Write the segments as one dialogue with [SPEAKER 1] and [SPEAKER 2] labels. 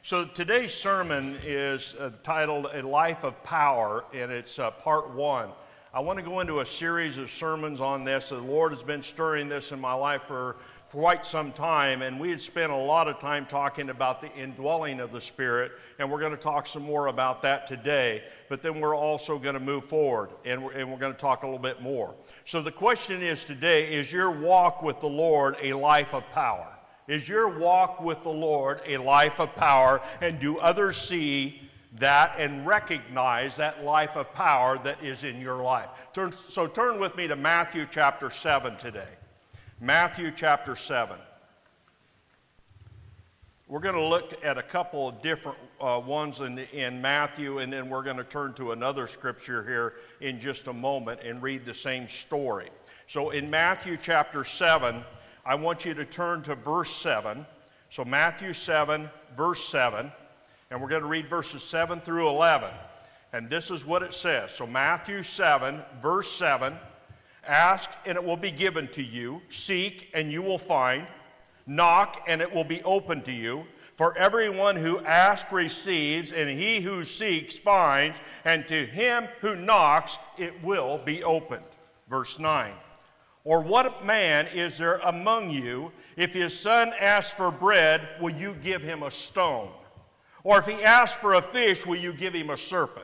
[SPEAKER 1] So today's sermon is titled A Life of Power, and it's part one. I want to go into a series of sermons on this. The Lord has been stirring this in my life for quite some time, and we had spent a lot of time talking about the indwelling of the Spirit, and we're going to talk some more about that today. But then we're also going to move forward, and we're going to talk a little bit more. So the question is today, is your walk with the Lord a life of power? Is your walk with the Lord a life of power, and do others see that and recognize that life of power that is in your life? So turn with me to Matthew chapter 7 today. Matthew chapter 7. We're going to look at a couple of different ones in Matthew, and then we're going to turn to another scripture here in just a moment and read the same story. So in Matthew chapter 7, I want you to turn to verse 7. So Matthew 7, verse 7. And we're going to read verses 7 through 11. And this is what it says. So Matthew 7, verse 7. Ask, and it will be given to you. Seek, and you will find. Knock, and it will be opened to you. For everyone who asks receives, and he who seeks finds. And to him who knocks, it will be opened. Verse 9. Or what man is there among you, if his son asks for bread, will you give him a stone? Or if he asks for a fish, will you give him a serpent?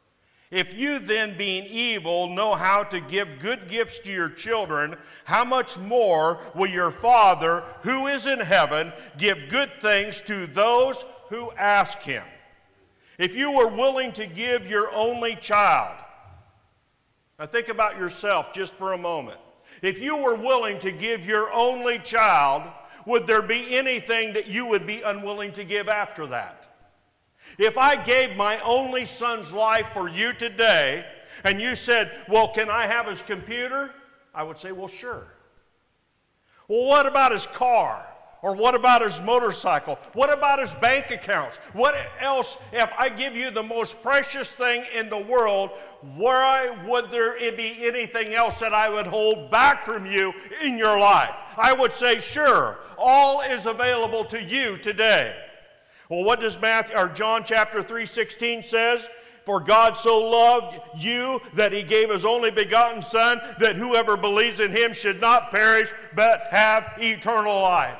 [SPEAKER 1] If you then, being evil, know how to give good gifts to your children, how much more will your Father, who is in heaven, give good things to those who ask him? If you were willing to give your only child, now think about yourself just for a moment. If you were willing to give your only child, would there be anything that you would be unwilling to give after that? If I gave my only son's life for you today, and you said, well, can I have his computer? I would say, well, sure. Well, what about his car? Or what about his motorcycle? What about his bank accounts? What else, if I give you the most precious thing in the world, why would there be anything else that I would hold back from you in your life? I would say, sure, all is available to you today. Well, what does John chapter 3:16 says? For God so loved you that he gave his only begotten Son, that whoever believes in him should not perish, but have eternal life.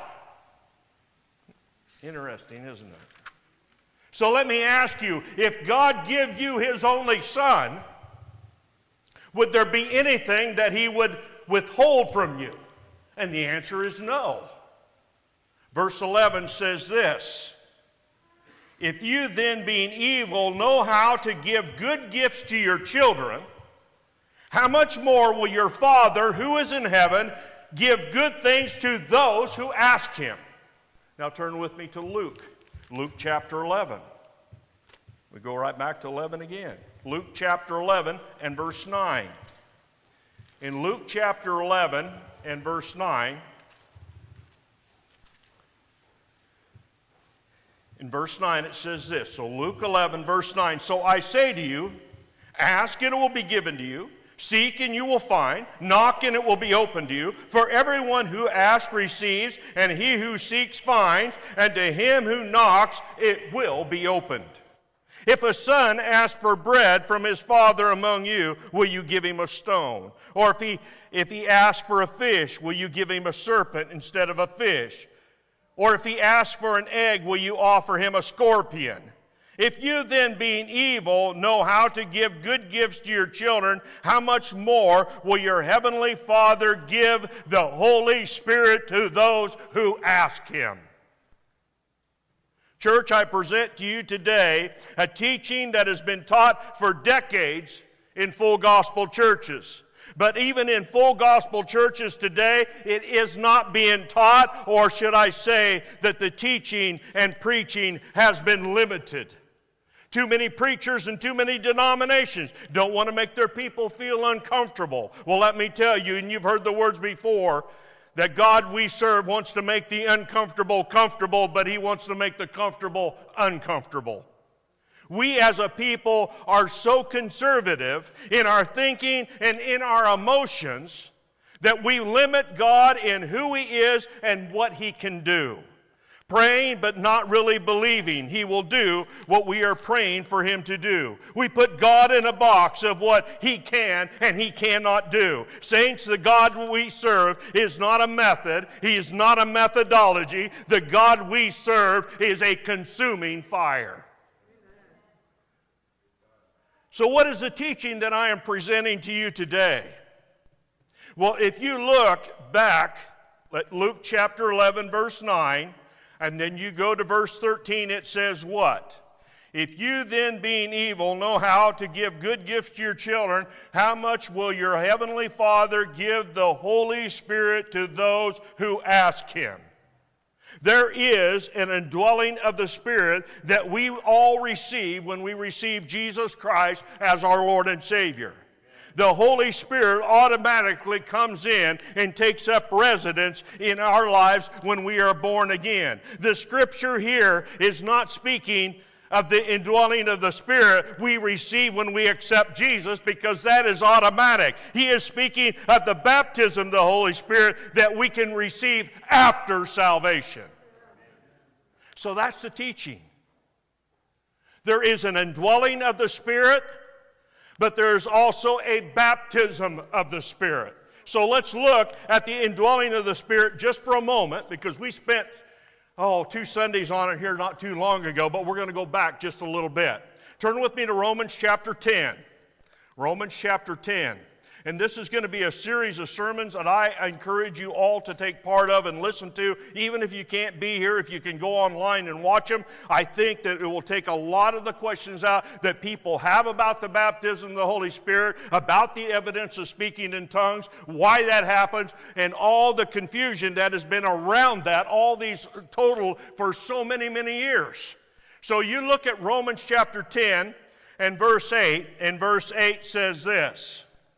[SPEAKER 1] Interesting, isn't it? So let me ask you, if God give you his only Son, would there be anything that he would withhold from you? And the answer is no. Verse 11 says this, if you then, being evil, know how to give good gifts to your children, how much more will your Father, who is in heaven, give good things to those who ask him? Now turn with me to Luke chapter 11. We go right back to 11 again. Luke chapter 11 and verse 9. In Luke chapter 11 and verse 9, in verse 9 it says this, so Luke 11 verse 9, so I say to you, ask and it will be given to you. Seek and you will find, knock and it will be opened to you. For everyone who asks receives, and he who seeks finds, and to him who knocks it will be opened. If a son asks for bread from his father among you, will you give him a stone? Or if he asks for a fish, will you give him a serpent instead of a fish? Or if he asks for an egg, will you offer him a scorpion? If you then, being evil, know how to give good gifts to your children, how much more will your heavenly Father give the Holy Spirit to those who ask him? Church, I present to you today a teaching that has been taught for decades in full gospel churches. But even in full gospel churches today, it is not being taught, or should I say that the teaching and preaching has been limited. Too many preachers and too many denominations don't want to make their people feel uncomfortable. Well, let me tell you, and you've heard the words before, that God we serve wants to make the uncomfortable comfortable, but he wants to make the comfortable uncomfortable. We as a people are so conservative in our thinking and in our emotions that we limit God in who he is and what he can do. praying but not really believing He will do what we are praying for Him to do. We put God in a box of what He can and He cannot do. Saints, the God we serve is not a method. He is not a methodology. The God we serve is a consuming fire. So what is the teaching that I am presenting to you today? Well, if you look back at Luke chapter 11, verse 9, and then you go to verse 13, it says what? If you then, being evil, know how to give good gifts to your children, how much will your heavenly Father give the Holy Spirit to those who ask Him? There is an indwelling of the Spirit that we all receive when we receive Jesus Christ as our Lord and Savior. The Holy Spirit automatically comes in and takes up residence in our lives when we are born again. The scripture here is not speaking of the indwelling of the Spirit we receive when we accept Jesus, because that is automatic. He is speaking of the baptism of the Holy Spirit that we can receive after salvation. So that's the teaching. There is an indwelling of the Spirit, but there's also a baptism of the Spirit. So let's look at the indwelling of the Spirit just for a moment, because we spent, 2 Sundays on it here not too long ago, but we're going to go back just a little bit. Turn with me to Romans chapter 10. Romans chapter 10. And this is going to be a series of sermons that I encourage you all to take part of and listen to. Even if you can't be here, if you can go online and watch them, I think that it will take a lot of the questions out that people have about the baptism of the Holy Spirit, about the evidence of speaking in tongues, why that happens, and all the confusion that has been around that, all these total for so many, many years. So you look at Romans chapter 10 and verse 8, and verse 8 says this.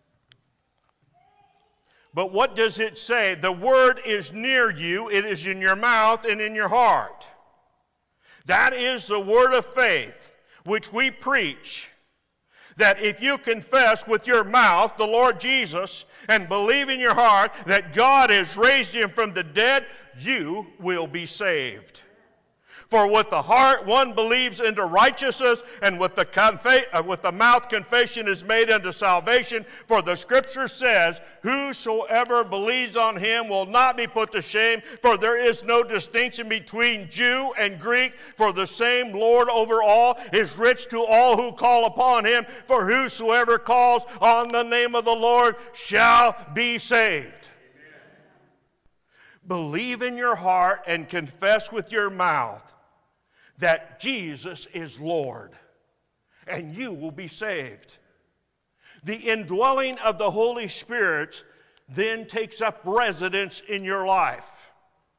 [SPEAKER 1] But what does it say? The word is near you. It is in your mouth and in your heart. That is the word of faith which we preach. That if you confess with your mouth the Lord Jesus and believe in your heart that God has raised Him from the dead, you will be saved. For with the heart one believes into righteousness, and with the mouth confession is made unto salvation. For the Scripture says, whosoever believes on Him will not be put to shame, for there is no distinction between Jew and Greek, for the same Lord over all is rich to all who call upon Him. For whosoever calls on the name of the Lord shall be saved. Amen. Believe in your heart and confess with your mouth that Jesus is Lord, and you will be saved. The indwelling of the Holy Spirit then takes up residence in your life.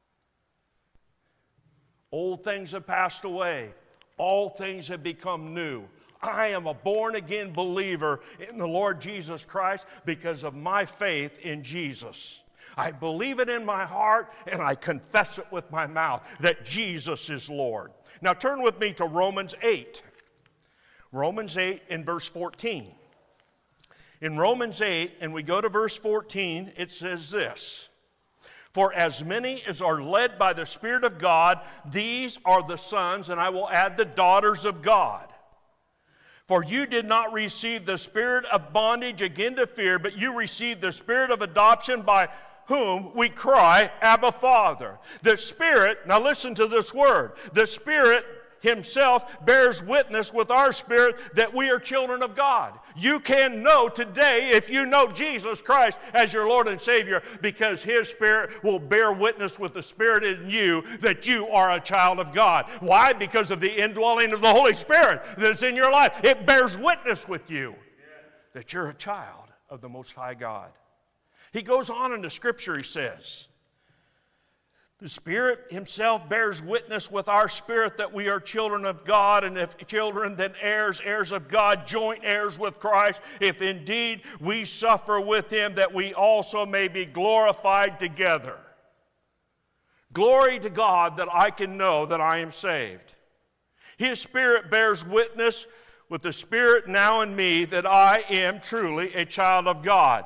[SPEAKER 1] Old things have passed away. All things have become new. I am a born-again believer in the Lord Jesus Christ because of my faith in Jesus. I believe it in my heart, and I confess it with my mouth that Jesus is Lord. Now turn with me to Romans 8. Romans 8 and verse 14. In Romans 8, and we go to verse 14, it says this. For as many as are led by the Spirit of God, these are the sons, and I will add the daughters of God. For you did not receive the spirit of bondage again to fear, but you received the spirit of adoption by whom we cry, Abba, Father. The Spirit, now listen to this word, the Spirit Himself bears witness with our spirit that we are children of God. You can know today if you know Jesus Christ as your Lord and Savior, because His Spirit will bear witness with the Spirit in you that you are a child of God. Why? Because of the indwelling of the Holy Spirit that's in your life. It bears witness with you that you're a child of the Most High God. He goes on in the Scripture, he says, the Spirit Himself bears witness with our spirit that we are children of God, and if children, then heirs, heirs of God, joint heirs with Christ, if indeed we suffer with Him, that we also may be glorified together. Glory to God that I can know that I am saved. His Spirit bears witness with the Spirit now in me that I am truly a child of God.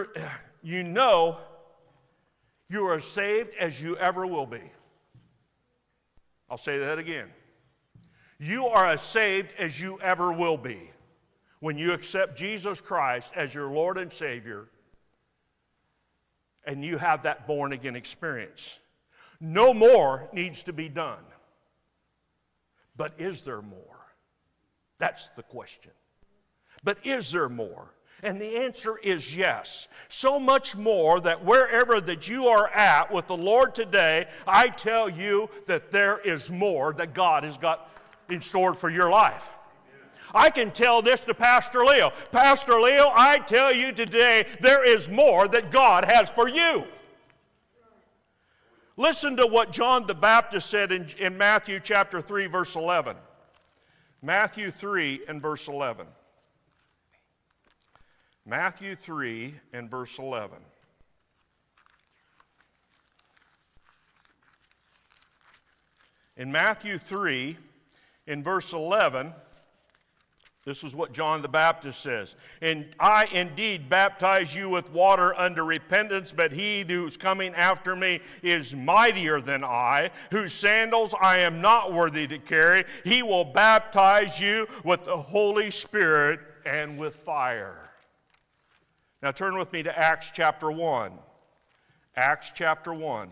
[SPEAKER 1] You know you are as saved as you ever will be. I'll say that again. You are as saved as you ever will be when you accept Jesus Christ as your Lord and Savior and you have that born-again experience. No more needs to be done. But is there more? That's the question. But is there more? And the answer is yes. So much more that wherever that you are at with the Lord today, I tell you that there is more that God has got in store for your life. I can tell this to Pastor Leo. Pastor Leo, I tell you today, there is more that God has for you. Listen to what John the Baptist said in Matthew chapter 3, verse 11. Matthew 3 and verse 11. Matthew 3 and verse 11. In Matthew 3, in verse 11, this is what John the Baptist says. And I indeed baptize you with water unto repentance, but he who is coming after me is mightier than I, whose sandals I am not worthy to carry. He will baptize you with the Holy Spirit and with fire. Now turn with me to Acts chapter 1. Acts chapter 1.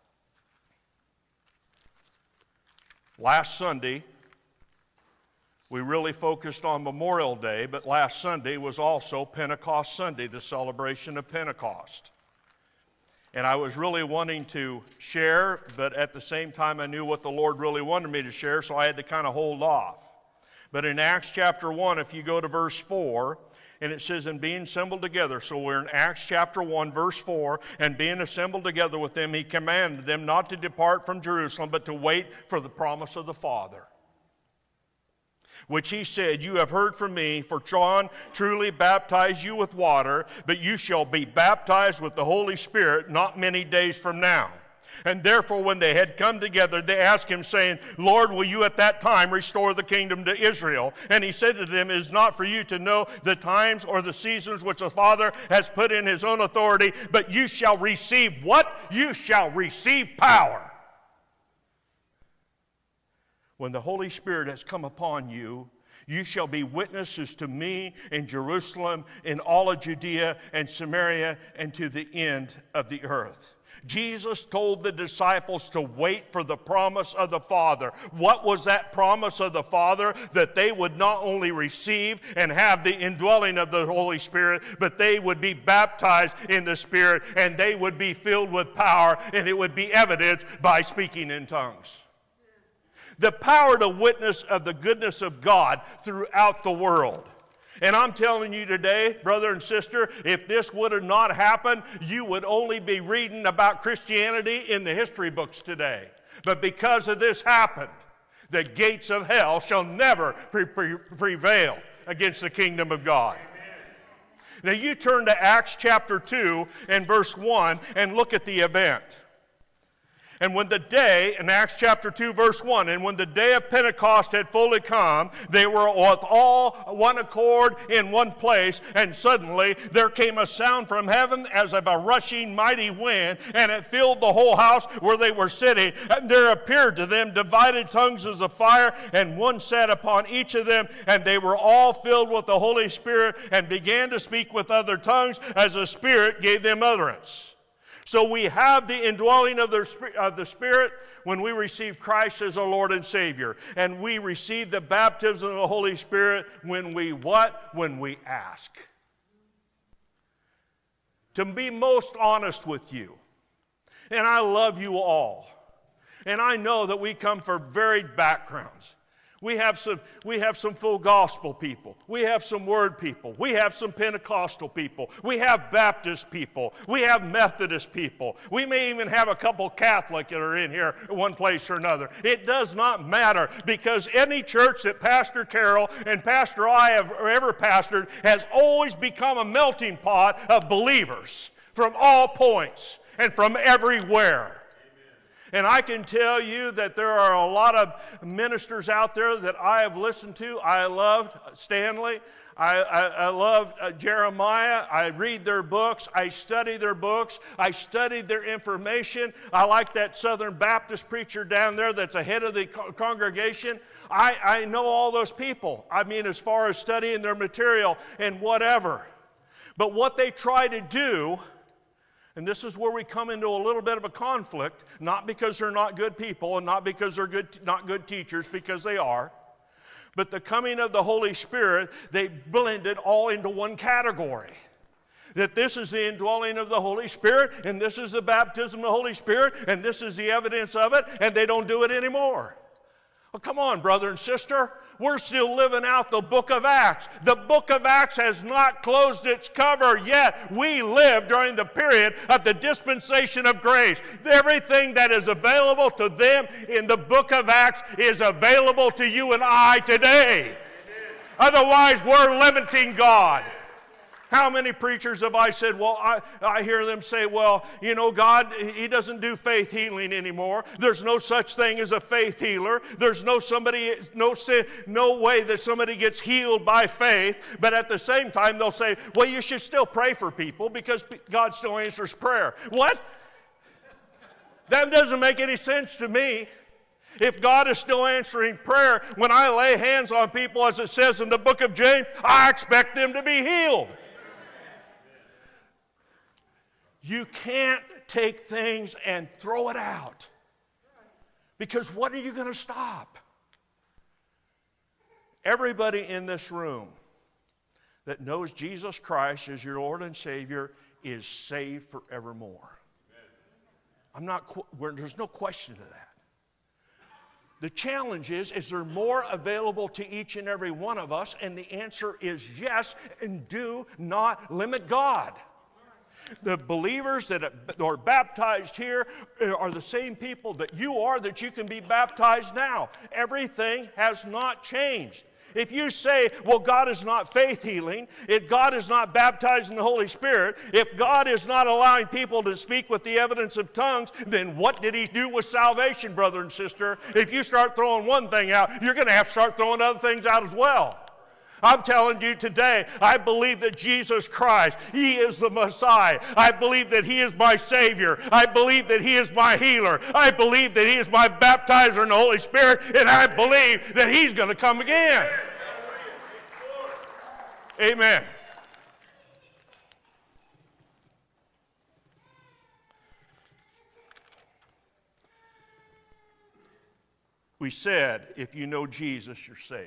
[SPEAKER 1] Last Sunday, we really focused on Memorial Day, but last Sunday was also Pentecost Sunday, the celebration of Pentecost. And I was really wanting to share, but at the same time I knew what the Lord really wanted me to share, so I had to kind of hold off. But in Acts chapter 1, if you go to verse 4, and it says, and being assembled together, so we're in Acts chapter 1, verse 4, and being assembled together with them, he commanded them not to depart from Jerusalem, but to wait for the promise of the Father, which he said, you have heard from me, for John truly baptized you with water, but you shall be baptized with the Holy Spirit not many days from now. And therefore, when they had come together, they asked him, saying, Lord, will you at that time restore the kingdom to Israel? And he said to them, it is not for you to know the times or the seasons which the Father has put in his own authority, but you shall receive what? You shall receive power. When the Holy Spirit has come upon you, you shall be witnesses to me in Jerusalem, in all of Judea and Samaria, and to the end of the earth. Jesus told the disciples to wait for the promise of the Father. What was that promise of the Father? That they would not only receive and have the indwelling of the Holy Spirit, but they would be baptized in the Spirit, and they would be filled with power, and it would be evidenced by speaking in tongues. The power to witness of the goodness of God throughout the world. And I'm telling you today, brother and sister, if this would have not happened, you would only be reading about Christianity in the history books today. But because of this happened, the gates of hell shall never prevail against the kingdom of God. Now you turn to Acts chapter 2 and verse 1 and look at the event. And when the day, in Acts chapter 2, verse 1, and when the day of Pentecost had fully come, they were with all one accord in one place, and suddenly there came a sound from heaven as of a rushing mighty wind, and it filled the whole house where they were sitting. And there appeared to them divided tongues as of fire, and one sat upon each of them, and they were all filled with the Holy Spirit, and began to speak with other tongues as the Spirit gave them utterance. So we have the indwelling of the Spirit when we receive Christ as our Lord and Savior. And we receive the baptism of the Holy Spirit when we what? When we ask. To be most honest with you, and I love you all, and I know that we come from varied backgrounds. We have some full gospel people. We have some word people. We have some Pentecostal people. We have Baptist people. We have Methodist people. We may even have a couple Catholic that are in here in one place or another. It does not matter, because any church that Pastor Carroll and Pastor I have ever pastored has always become a melting pot of believers from all points and from everywhere. And I can tell you that there are a lot of ministers out there that I have listened to. I loved Stanley. I love Jeremiah. I read their books. I study their books. I studied their information. I like that Southern Baptist preacher down there that's ahead of the congregation. I know all those people. I mean, as far as studying their material and whatever. But what they try to do, and this is where we come into a little bit of a conflict, not because they're not good people and not because they're not good teachers, because they are. But the coming of the Holy Spirit, they blend it all into one category. That this is the indwelling of the Holy Spirit, and this is the baptism of the Holy Spirit, and this is the evidence of it, and they don't do it anymore. Well, come on, brother and sister. We're still living out the book of Acts. The book of Acts has not closed its cover yet. We live during the period of the dispensation of grace. Everything that is available to them in the book of Acts is available to you and I today. Otherwise, we're limiting God. How many preachers have I said, well, I hear them say, well, you know, God, He doesn't do faith healing anymore. There's no such thing as a faith healer. There's no way that somebody gets healed by faith. But at the same time, they'll say, well, you should still pray for people because God still answers prayer. What? That doesn't make any sense to me. If God is still answering prayer, when I lay hands on people, as it says in the book of James, I expect them to be healed. You can't take things and throw it out. Because what are you going to stop? Everybody in this room that knows Jesus Christ as your Lord and Savior is saved forevermore. There's no question to that. The challenge is there more available to each and every one of us? And the answer is yes, and do not limit God. The believers that are baptized here are the same people that you are, that you can be baptized now. Everything has not changed. If you say, well, God is not faith healing, if God is not baptizing the Holy Spirit, if God is not allowing people to speak with the evidence of tongues, then what did He do with salvation, brother and sister? If you start throwing one thing out, you're going to have to start throwing other things out as well. I'm telling you today, I believe that Jesus Christ, He is the Messiah. I believe that He is my Savior. I believe that He is my healer. I believe that He is my baptizer in the Holy Spirit, and I believe that He's going to come again. Amen. We said, if you know Jesus, you're saved.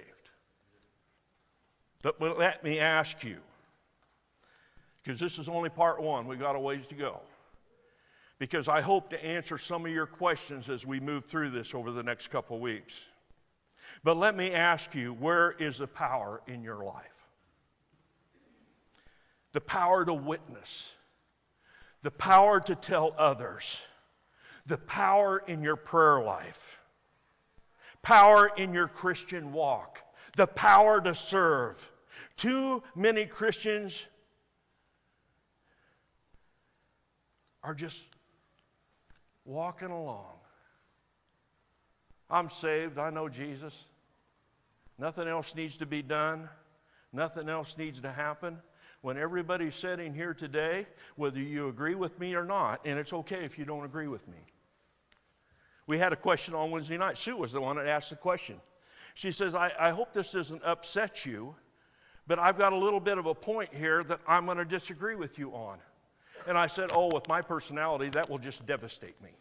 [SPEAKER 1] But let me ask you, because this is only part one, we've got a ways to go. Because I hope to answer some of your questions as we move through this over the next couple weeks. But let me ask you, where is the power in your life? The power to witness. The power to tell others. The power in your prayer life. Power in your Christian walk. The power to serve. Too many Christians are just walking along. I'm saved. I know Jesus. Nothing else needs to be done. Nothing else needs to happen. When everybody's sitting here today, whether you agree with me or not, and it's okay if you don't agree with me. We had a question on Wednesday night. Sue was the one that asked the question. She says, I hope this doesn't upset you, but I've got a little bit of a point here that I'm going to disagree with you on. And I said, oh, with my personality, that will just devastate me.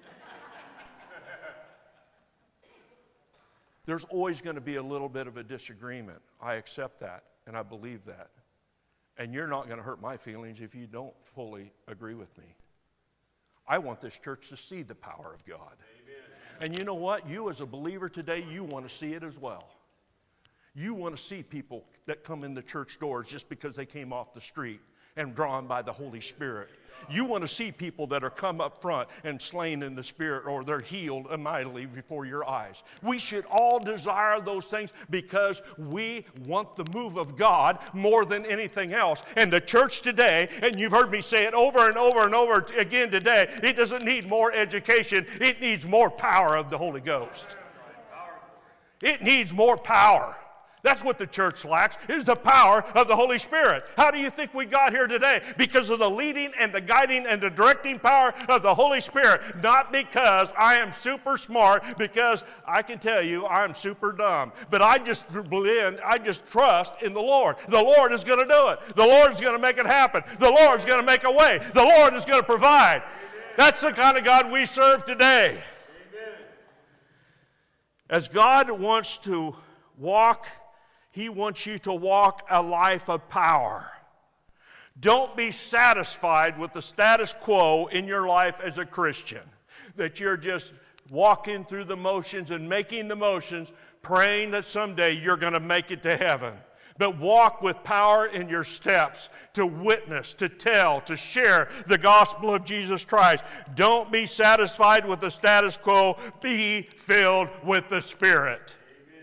[SPEAKER 1] There's always going to be a little bit of a disagreement. I accept that, and I believe that. And you're not going to hurt my feelings if you don't fully agree with me. I want this church to see the power of God. Amen. And you know what? You as a believer today, you want to see it as well. You want to see people that come in the church doors just because they came off the street and drawn by the Holy Spirit. You want to see people that are come up front and slain in the Spirit, or they're healed mightily before your eyes. We should all desire those things because we want the move of God more than anything else. And the church today, and you've heard me say it over and over and over again today, it doesn't need more education. It needs more power of the Holy Ghost. It needs more power. That's what the church lacks, is the power of the Holy Spirit. How do you think we got here today? Because of the leading and the guiding and the directing power of the Holy Spirit. Not because I am super smart, because I can tell you I'm super dumb. But I just trust in the Lord. The Lord is going to do it. The Lord is going to make it happen. The Lord is going to make a way. The Lord is going to provide. Amen. That's the kind of God we serve today. Amen. As God wants to walk, He wants you to walk a life of power. Don't be satisfied with the status quo in your life as a Christian, that you're just walking through the motions and making the motions, praying that someday you're going to make it to heaven. But walk with power in your steps to witness, to tell, to share the gospel of Jesus Christ. Don't be satisfied with the status quo. Be filled with the Spirit.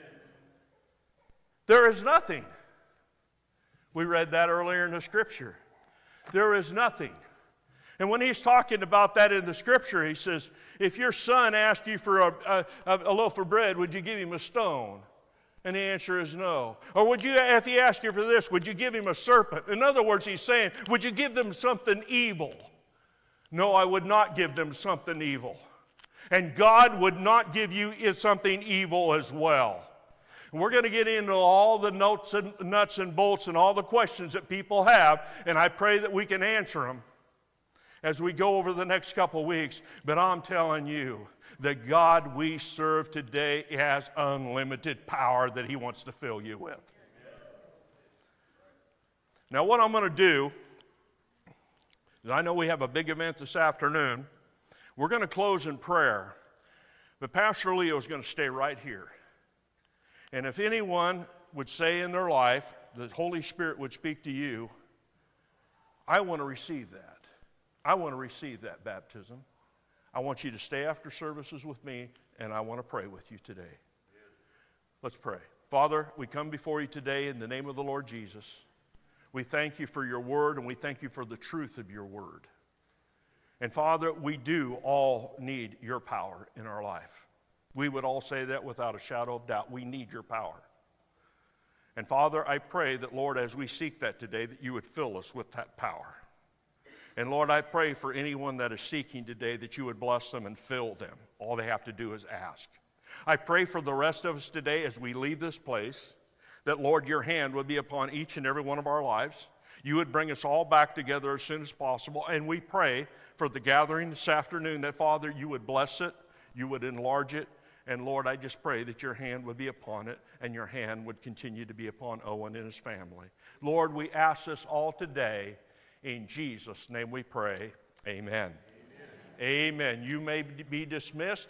[SPEAKER 1] There is nothing. We read that earlier in the Scripture. There is nothing. And when he's talking about that in the Scripture, he says, if your son asked you for a loaf of bread, would you give him a stone? And the answer is no. Or would you, if he asked you for this, would you give him a serpent? In other words, he's saying, would you give them something evil? No, I would not give them something evil. And God would not give you something evil as well. We're going to get into all the nuts and bolts and all the questions that people have, and I pray that we can answer them as we go over the next couple weeks. But I'm telling you, the God we serve today has unlimited power that He wants to fill you with. Now, what I'm going to do is, I know we have a big event this afternoon. We're going to close in prayer, but Pastor Leo is going to stay right here. And if anyone would say in their life, the Holy Spirit would speak to you, I want to receive that. I want to receive that baptism. I want you to stay after services with me, and I want to pray with you today. Let's pray. Father, we come before you today in the name of the Lord Jesus. We thank you for your word, and we thank you for the truth of your word. And Father, we do all need your power in our life. We would all say that without a shadow of doubt. We need your power. And Father, I pray that, Lord, as we seek that today, that you would fill us with that power. And Lord, I pray for anyone that is seeking today that you would bless them and fill them. All they have to do is ask. I pray for the rest of us today as we leave this place, that, Lord, your hand would be upon each and every one of our lives. You would bring us all back together as soon as possible. And we pray for the gathering this afternoon that, Father, you would bless it, you would enlarge it. And Lord, I just pray that your hand would be upon it, and your hand would continue to be upon Owen and his family. Lord, we ask this all today. In Jesus' name we pray. Amen. Amen. Amen. You may be dismissed.